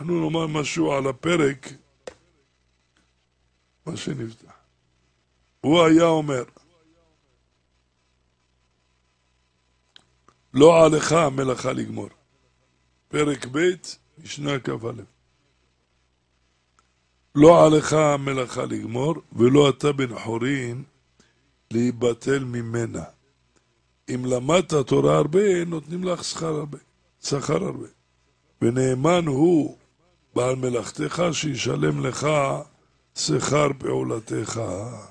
אנחנו נאמר משהו על הפרק, מה שנפתח. הוא היה אומר, לא עליך המלאכה לגמור. פרק ב' משנה כ"א. לא עליך המלאכה לגמור, ולא אתה בן חורין להיבטל ממנה. אם למדת תורה הרבה, נותנים לך שכר הרבה. ונאמן הוא בעל מלאכתך שישלם לך שכר פעולתך.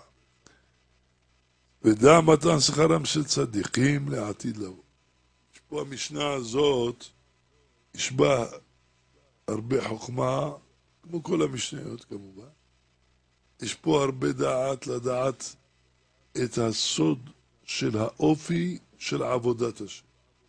ודע מתן שכרם של צדיקים לעתיד לבוא. יש פה המשנה הזאת, יש בה הרבה חוכמה, כמו כל המשניות כמובן. יש פה הרבה דעת לדעת את הסוד של האופי של עבודת השם.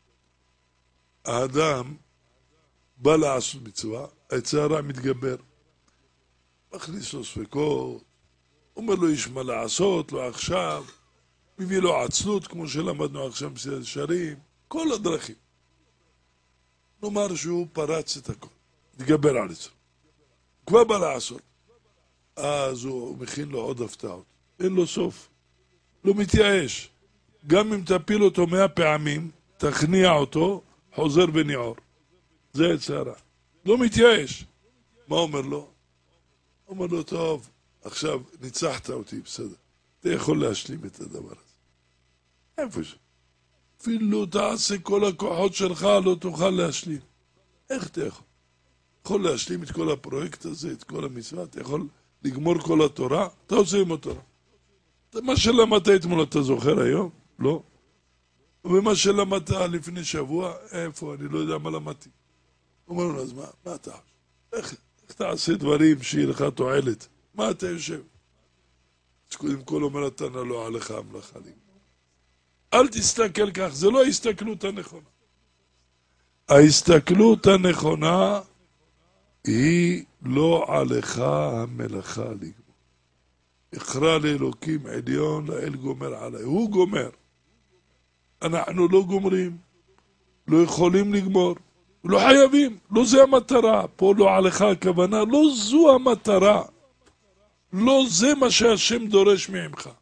האדם בא לעשות מצווה, היצר הרע מתגבר. מכניס לו ספקות, אומר לו יש מה לעשות, לא עכשיו, מביא לו עצלות כמו שלמדנו עכשיו בסדר שרים, כל הדרכים. נאמר שהוא פרץ את הכל, התגבר על זה. כבר בא לעשות. אז הוא מכין לו עוד הפתעות. אין לו סוף. לא מתייאש. גם אם תפיל אותו 100 פעמים, תכניע אותו, חוזר וניעור. זה יצרה. לא מתייאש. מה אומר לו? אומר לו, טוב, עכשיו ניצחת אותי, בסדר. אתה יכול להשלים את הדבר הזה. איפה זה? אפילו תעשה כל הכוחות שלך, לא תוכל להשלים. איך אתה יכול? יכול להשלים את כל הפרויקט הזה, את כל המצווה, אתה יכול לגמור כל התורה, אתה עושה עם התורה. מה שלמדת אתמול אתה זוכר היום? לא. ומה שלמדת לפני שבוע, איפה? אני לא יודע מה למדתי. אומר לו, אז מה אתה? איך תעשה דברים שיהיה לך תועלת? מה אתה יושב? אז קודם כל אומר התנא לא עליך המלאכה לגמור. אל תסתכל כך, זה לא ההסתכלות הנכונה. ההסתכלות הנכונה היא לא עליך המלאכה לגמור. אקרא לאלוקים עליון, לאל גומר עליי. הוא גומר. אנחנו לא גומרים, לא יכולים לגמור, לא חייבים, לא זה המטרה. פה לא עליך הכוונה, לא זו המטרה. לא זה מה שהשם דורש ממך.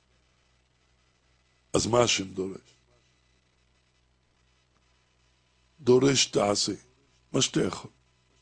אז מה השם דורש? דורש תעשה, מה שאתה יכול.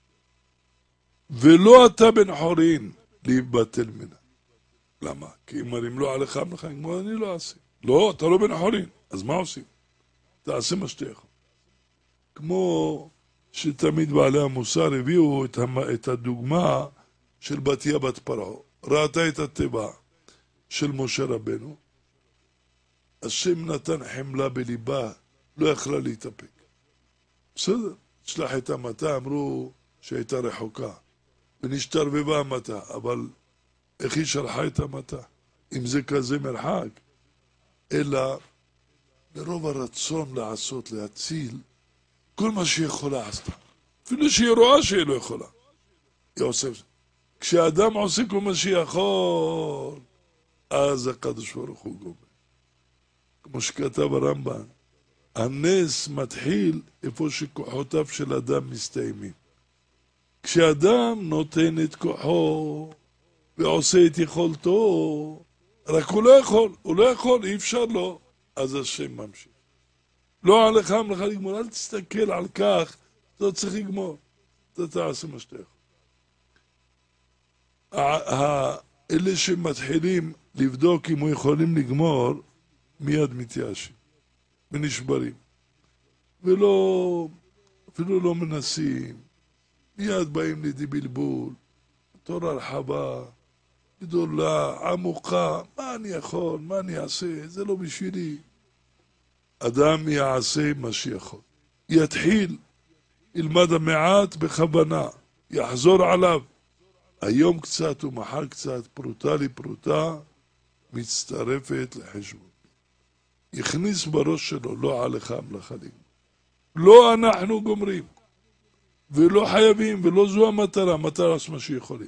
ולא אתה בן חורין להיבטל ממנה. למה? כי אם לא עליך המלאכה לגמור, אני לא אעשה. לא, אתה לא בן חורין. אז מה עושים? תעשה מה שאתה יכול. כמו שתמיד בעלי המוסר הביאו את הדוגמה של בתיה בת פרעה. ראתה את הטבע של משה רבנו. השם נתן חמלה בליבה, לא יכלה להתאפק. בסדר, שלח את המטה, אמרו שהייתה רחוקה. ונשתרבבה המטה, אבל איך היא שלחה את המטה? אם זה כזה מרחק, אלא לרוב הרצון לעשות, להציל, כל מה שהיא יכולה עשתה. אפילו שהיא רואה שהיא לא יכולה. היא עושה. כשאדם עושה כל מה שיכול, אז הקדוש ברוך הוא גומר. כמו שכתב הרמב"ן, הנס מתחיל איפה שכוחותיו של אדם מסתיימים. כשאדם נותן את כוחו ועושה את יכולתו, רק הוא לא יכול, אי אפשר לו, אז השם ממשיך. לא עליך המלאכה לגמור, אל תסתכל על כך, אתה לא צריך לגמור, אתה תעשה מה שאתה יכול. אלה שמתחילים לבדוק אם הוא יכולים לגמור, מיד מתייאשים ונשברים. ולא, אפילו לא מנסים, מיד באים לידי בלבול, תורה רחבה, גדולה, עמוקה, מה אני יכול, מה אני אעשה, זה לא בשבילי. אדם יעשה מה שיכול. יתחיל, ילמד המעט בכוונה, יחזור עליו. היום קצת ומחר קצת, פרוטה לפרוטה, מצטרפת לחשבון. יכניס בראש שלו, לא עליך המלאכה לגמור. לא אנחנו גומרים, ולא חייבים, ולא זו המטרה, המטרה עושה מה שיכולים.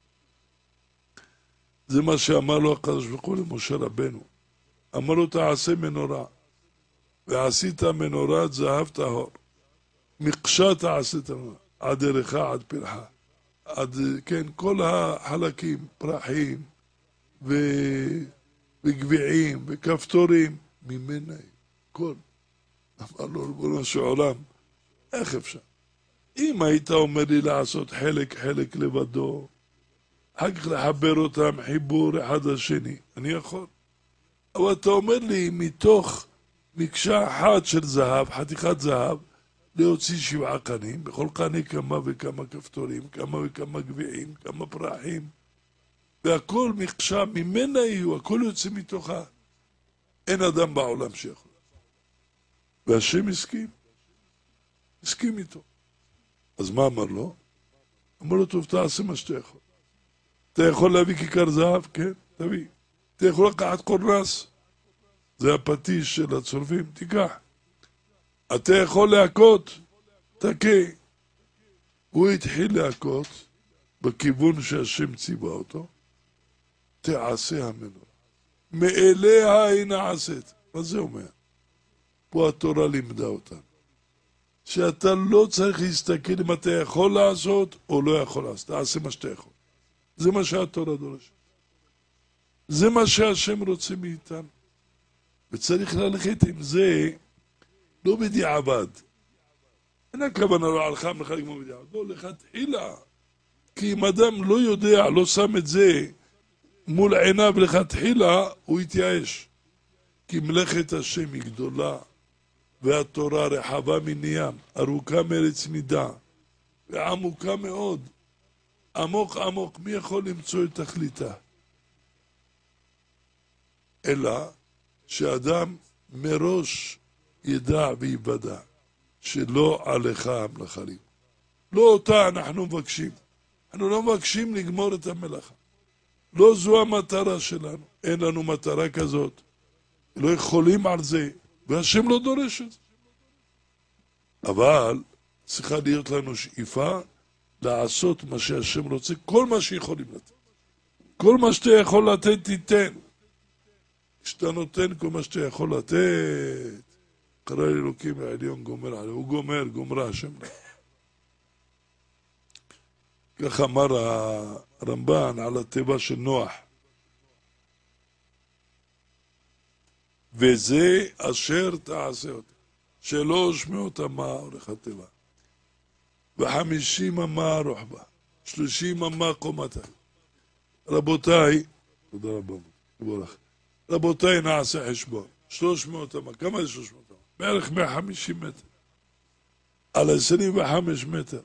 זה מה שאמר לו הקדוש ברוך הוא למשה רבנו. אמר לו תעשה מנורה, ועשית מנורת זהב טהור. מקשה תעשית עד ערך עד פרחה. כן, כל החלקים, פרחים וגביעים וכפתורים, ממנה כל. אמר לו, ריבונו של עולם, איך אפשר? אם היית אומר לי לעשות חלק לבדו, אחר כך לחבר אותם חיבור אחד לשני, אני יכול. אבל אתה אומר לי, מתוך מקשה אחת של זהב, חתיכת זהב, להוציא 7 קנים, בכל קנה כמה וכמה כפתורים, כמה וכמה גביעים, כמה פרחים, והכל מקשה, ממנה יהיו, הכל יוצא מתוכה. אין אדם בעולם שיכול. והשם הסכים איתו. אז מה אמר לו? אמר לו, טוב, תעשה מה שאתה יכול. אתה יכול להביא כיכר זהב? כן, תביא. אתה יכול לקחת קורנס, זה הפטיש של הצורפים, תיקח. אתה יכול להכות, תכה. הוא התחיל להכות בכיוון שהשם ציווה אותו, תעשה המנורה. מאליה היא נעשית. מה זה אומר? פה התורה לימדה אותנו. שאתה לא צריך להסתכל אם אתה יכול לעשות או לא יכול לעשות. תעשה מה שאתה יכול. זה מה שהתורה דורשת. זה מה שהשם רוצה מאיתנו. וצריך ללכת עם זה לא בדיעבד. אין הכוונה לא עליך מלכה כמו בדיעבד. לא, לכתחילה. כי אם אדם לא יודע, לא שם את זה מול עיניו לכתחילה, הוא יתייאש. כי מלאכת השם היא גדולה, והתורה רחבה מנים, ארוכה מארץ מידה, ועמוקה מאוד. עמוק, מי יכול למצוא את תכליתה? אלא שאדם מראש ידע ויוודע שלא עליך המלאכה. לא אותה אנחנו מבקשים. אנחנו לא מבקשים לגמור את המלאכה. לא זו המטרה שלנו. אין לנו מטרה כזאת. לא יכולים על זה, והשם לא דורש את זה. אבל צריכה להיות לנו שאיפה לעשות מה שהשם רוצה, כל מה שיכולים לתת. כל מה שאתה יכול לתת, תיתן. כשאתה נותן כל מה שאתה יכול לתת, קרא אלוקים העליון גומר עליו, הוא גומרה השם. כך אמר הרמב"ן על הטבע של נוח. וזה אשר תעשה אותה. 300 אמה הולך הטבע. ו50 אמה רוחבה. 30 אמה קומתה. רבותיי, תודה רבה, תבורך. רבותיי, נעשה חשבון. 300 אמה, כמה זה 300 אמה? בערך 150 מטר. על 25 מטר.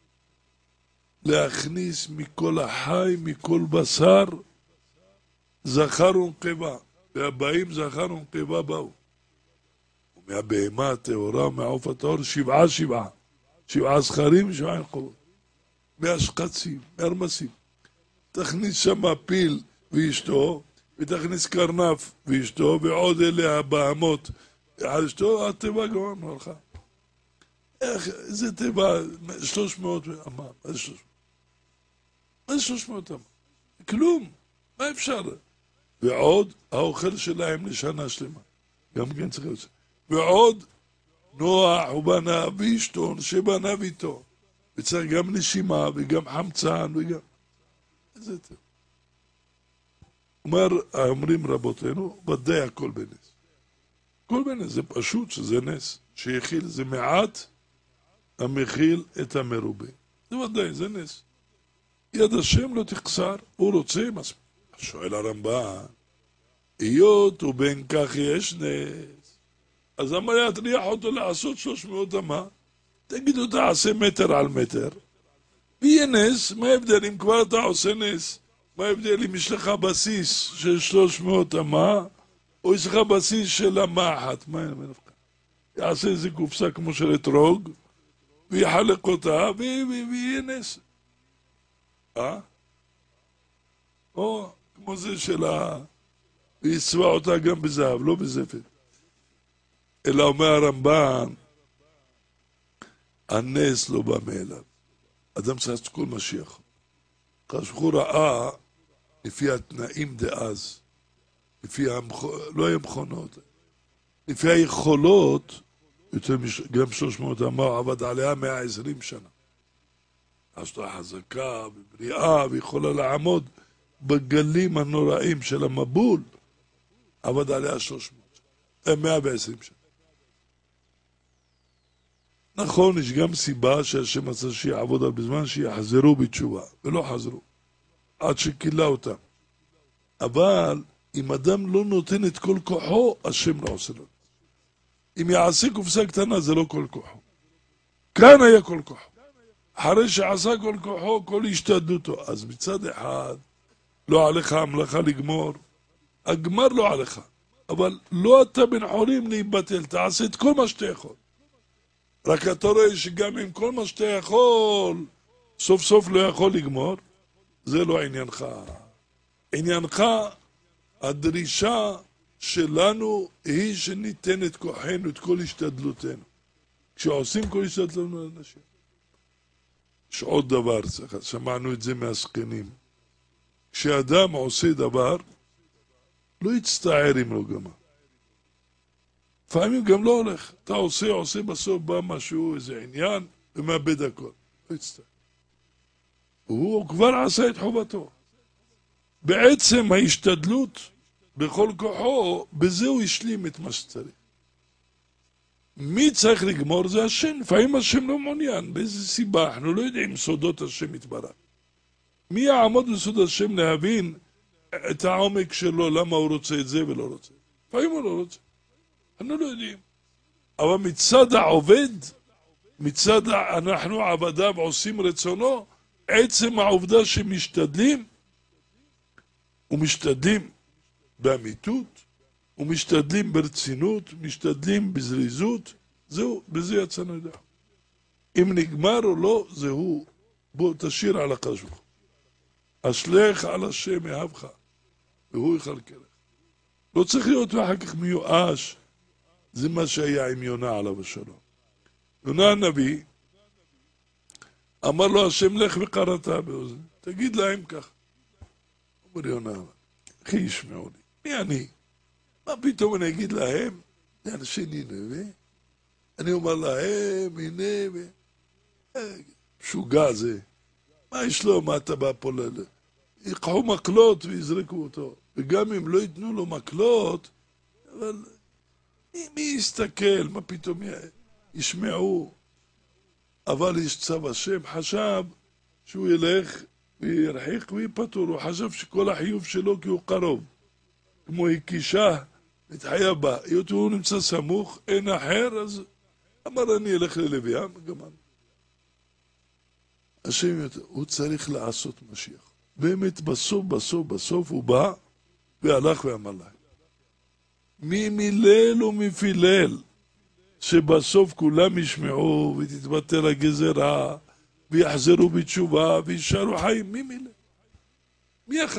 להכניס מכל החי, מכל בשר, זכר ונקבה. והבאים זכר ונקבה באו. ומהבהמה הטהורה ומהעוף הטהור 7 זכרים ו7 נקבות. מהשחצים, מהרמסים. תכניס שם פיל ואשתו, ותכניס קרנף ואשתו, ועוד אלה הבהמות על אשתו, הטבע גמרנו הלכה. איך, איזה טבע, 300 אמה, מה זה 300? מה זה 300 אמה? כלום, מה אפשר? ועוד האוכל שלהם לשנה שלמה. גם כן צריך להיות. ועוד נוח ובנה ואשתו שבנה ואיתו. וצריך גם נשימה וגם חמצן וגם... איזה טוב. אומרים רבותינו, ודאי הכל בנס. הכל בנס, זה פשוט שזה נס. שיכיל זה מעט המכיל את המרובה. זה ודאי, זה נס. יד השם לא תחסר, הוא רוצה מספיק. שואל הרמב"ן, היות ובין כך יש נס, אז למה יטריח אותו לעשות 300 אמה? תגידו, תעשה מטר על מטר, ויהיה נס. מה ההבדל אם כבר אתה עושה נס? מה ההבדל אם יש לך בסיס של 300 אמה, או יש לך בסיס של אמה אחת? מה אין מנפקה? יעשה איזה קופסה כמו של אתרוג, ויחלק אותה, ויהיה נס. או כמו זה של ויצבע אותה גם בזהב, לא בזפת. אלא אומר הרמב"ן, הנס לא בא מאליו. אדם צריך לעשות כל מה שיכול. כשהוא ראה, לפי התנאים דאז, לא היה מכונות, לפי היכולות, יותר גם 300 אמה, עבד עליה 120 שנה. אשתה חזקה ובריאה ויכולה לעמוד בגלים הנוראים של המבול, עבד עליה 120 שנה. נכון, יש גם סיבה שהשם עשה שיעבוד על בזמן שיחזרו בתשובה, ולא חזרו, עד שקילה אותם. אבל אם אדם לא נותן את כל כוחו, השם לא עושה לו. אם יעשה קופסה קטנה, זה לא כל כוחו. כאן היה כל כוחו. אחרי שעשה כל כוחו, כל השתדלותו. אז מצד אחד, לא עליך המלאכה לגמור, הגמר לא עליך. אבל לא אתה בן חולים להיבטל, תעשה את כל מה שאתה יכול. רק אתה רואה שגם עם כל מה שאתה יכול, סוף סוף לא יכול לגמור, זה לא עניינך. עניינך, הדרישה שלנו היא שניתן את כוחנו, את כל השתדלותנו. כשעושים כל השתדלותנו לאנשים. יש עוד דבר, שמענו את זה מהסקנים. כשאדם עושה דבר, לא יצטער אם לא גמר. לפעמים גם לא הולך. אתה עושה, בסוף בא משהו, איזה עניין, ומאבד הכל. לא יצטער. הוא כבר עשה את חובתו. בעצם ההשתדלות בכל כוחו, בזה הוא השלים את מה שצריך. מי צריך לגמור? זה השם. לפעמים השם לא מעוניין. באיזה סיבה? אנחנו לא יודעים סודות השם יתברך. מי יעמוד בסוד השם להבין את העומק שלו, למה הוא רוצה את זה ולא רוצה? לפעמים הוא לא רוצה. אנחנו לא יודעים. אבל מצד העובד, מצד אנחנו עבדיו עושים רצונו, עצם העובדה שמשתדלים, ומשתדלים באמיתות, ומשתדלים ברצינות, משתדלים בזריזות, זהו, בזה יצאנו ידע. אם נגמר או לא, זהו. בוא תשאיר על הקשוח. אשלך על השם יאהבך, והוא יכלכלך. לא צריך להיות ואחר כך מיואש. זה מה שהיה עם יונה עליו השלום. יונה הנביא, אמר לו השם לך וקראת באוזן. תגיד להם כך. אומר יונה, אחי ישמעו לי. מי אני? מה פתאום אני אגיד להם? זה אנשי נינווה. אני אומר להם, הנה, משוגע זה. מה יש לו? מה אתה בא פה ללב? יקחו מקלות ויזרקו אותו. וגם אם לא ייתנו לו מקלות, אבל מי יסתכל? מה פתאום ישמעו? אבל יש צו השם, חשב שהוא ילך וירחיק ויפטור. הוא חשב שכל החיוב שלו כי הוא קרוב. כמו הקישה, מתחייב בה. היות הוא נמצא סמוך, אין אחר, אז אמר אני אלך ללוויה, גמרנו. השם יותר, הוא צריך לעשות משיח. באמת בסוף הוא בא והלך ואמר להם. מי מילל ומפילל, שבסוף כולם ישמעו ותתבטל הגזרה, ויחזרו בתשובה וישארו חיים. מי מילל? מי יכל?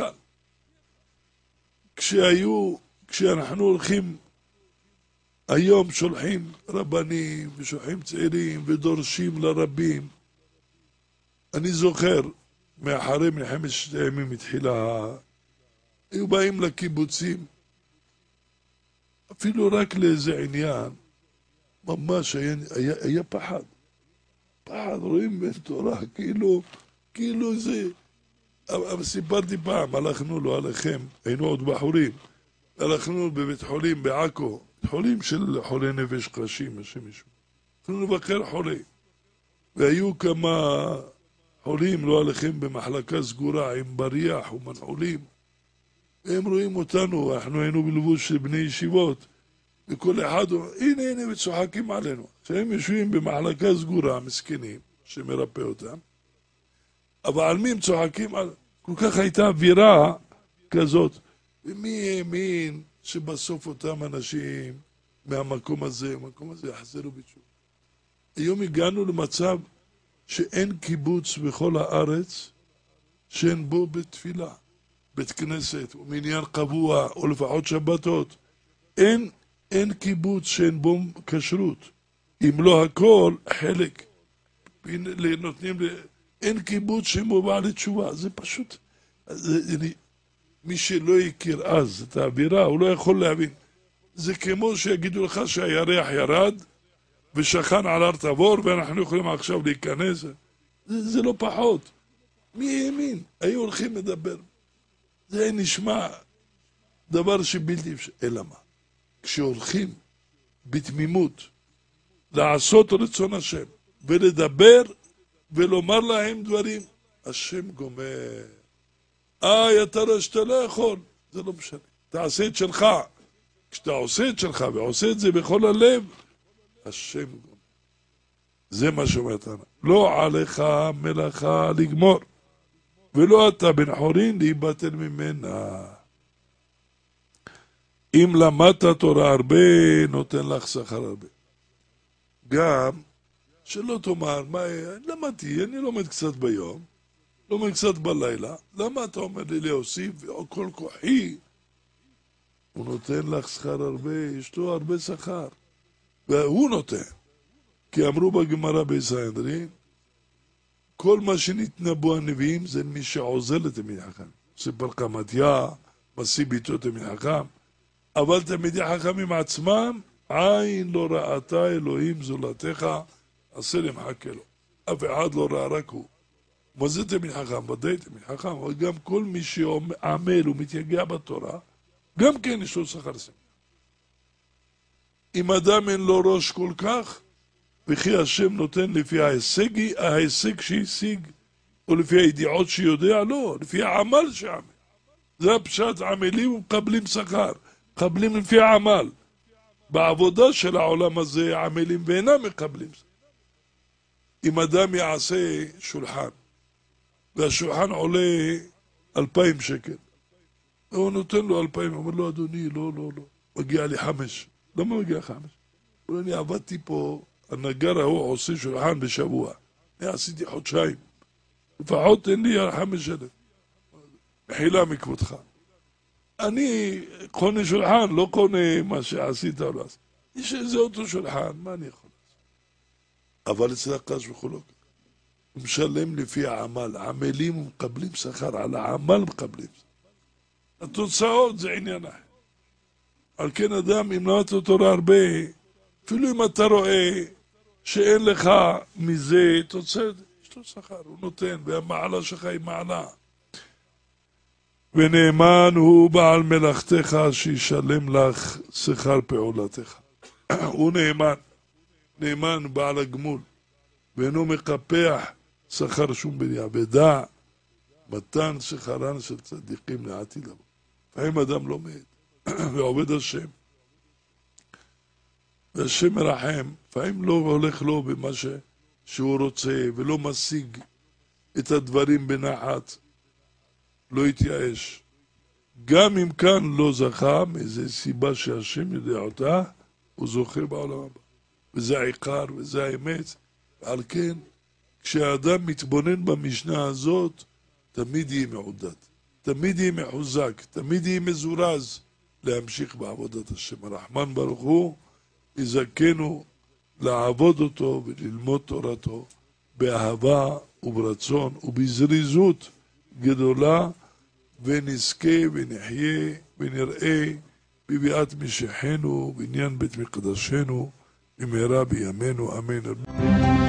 כשאנחנו הולכים, היום שולחים רבנים ושולחים צעירים ודורשים לרבים. אני זוכר, מאחרי מלחמת ששת הימים התחילה, היו באים לקיבוצים, אפילו רק לאיזה עניין, ממש היה פחד. פחד, רואים בן תורה, כאילו זה... אבל סיפרתי פעם, הלכנו לו עליכם, היינו עוד בחורים, הלכנו בבית חולים בעכו, בית חולים של חולי נפש קשים, השם ישמור. הלכנו לבקר חולי, והיו כמה חולים, לא עליכם, במחלקה סגורה עם בריח ומנחולים, והם רואים אותנו, אנחנו היינו בלבוש של בני ישיבות, וכל אחד אומר, הנה, וצוחקים עלינו. שהם יושבים במחלקה סגורה, מסכנים, שמרפא אותם, אבל על מי הם צוחקים? כל כך הייתה אווירה כזאת. ומי האמין שבסוף אותם אנשים מהמקום הזה יחזרו בתשובה? היום הגענו למצב שאין קיבוץ בכל הארץ שאין בו בית תפילה, בית כנסת, או מניין קבוע, או לפחות שבתות. אין קיבוץ שאין בו כשרות. אם לא הכל, חלק. נותנים אין קיבוץ שמובע לתשובה, זה פשוט, מי שלא הכיר אז את האווירה, הוא לא יכול להבין. זה כמו שיגידו לך שהירח ירד ושכן על הר תבור ואנחנו יכולים עכשיו להיכנס. זה לא פחות. מי האמין? היו הולכים לדבר. זה נשמע דבר שבלתי אפשר. אלא מה? כשהולכים בתמימות לעשות רצון השם ולדבר ולומר להם דברים, השם גומר. אתה רואה שאתה לא יכול, זה לא משנה. תעשה את שלך. כשאתה עושה את שלך ועושה את זה בכל הלב, השם גומר. זה מה שאומרת לנו. לא עליך מלאכה לגמור, ולא אתה בן חורין להיבטל ממנה. אם למדת תורה הרבה, נותן לך שכר הרבה. גם שלא תאמר, למדתי, אני לומד קצת ביום, לומד קצת בלילה, למה אתה אומר לי להוסיף, כל כוחי? הוא נותן לך שכר הרבה, יש לו הרבה שכר. והוא נותן. כי אמרו בגמרא בסנהדרין, כל מה שנתנבאו הנביאים זה מי שעוזר לתלמידי חכם. סיפר קמטיה, משיא ביתו תלמידי חכם. אבל תלמידי חכמים עצמם, עין לא ראתה אלוהים זולתך, עשה למחכה לו. אף אחד לא ראה, רק הוא. מה זה תלמיד חכם? ודאי תלמיד חכם, אבל גם כל מי שעמל ומתייגע בתורה, גם כן יש לו שכר שמח. אם אדם אין לו ראש כל כך, וכי השם נותן לפי ההישג שהשיג, או לפי הידיעות שיודע, לא, לפי העמל שעמל. זה הפשט, עמלים ומקבלים שכר, מקבלים לפי העמל. בעבודה של העולם הזה עמלים ואינם מקבלים שכר. אם אדם יעשה שולחן, והשולחן עולה 2,000 שקל, הוא נותן לו 2,000, הוא אומר לו, אדוני, לא, מגיע לי 5. למה מגיע 5? הוא אומר, אני עבדתי פה, הנגר ההוא עושה שולחן בשבוע, אני עשיתי חודשיים, לפחות תן לי 5,000. מחילה מכבודך. אני קונה שולחן, לא קונה מה שעשית או לא עשית. יש איזה אותו שולחן, מה אני יכול לעשות? אבל אצל הקדוש ברוך הוא לא. הוא משלם לפי העמל, עמלים ומקבלים שכר, על העמל מקבלים שכר. התוצאות זה עניין אחר. על כן אדם, אם למדת תורה הרבה, אפילו אם אתה רואה שאין לך מזה תוצאת, יש לו שכר, הוא נותן, והמעלה שלך היא מעלה. ונאמן הוא בעל מלאכתך שישלם לך שכר פעולתך. הוא נאמן בעל הגמול, ואינו מקפח שכר שום בניה. ודע מתן שכרן של צדיקים לעתיד לבוא. לפעמים אדם לומד ועובד השם, והשם מרחם, לפעמים לא הולך לו במה שהוא רוצה, ולא משיג את הדברים בנחת, לא יתייאש. גם אם כאן לא זכה, מאיזו סיבה שהשם יודע אותה, הוא זוכה בעולם הבא. וזה העיקר, וזה האמת. ועל כן, כשהאדם מתבונן במשנה הזאת, תמיד יהיה מעודד, תמיד יהיה מחוזק, תמיד יהיה מזורז להמשיך בעבודת השם. הרחמן ברוך הוא יזכנו לעבוד אותו וללמוד תורתו באהבה וברצון ובזריזות גדולה, ונזכה ונחיה ונראה בביאת משיחנו בעניין בית מקדשנו במהרה בימינו, אמן.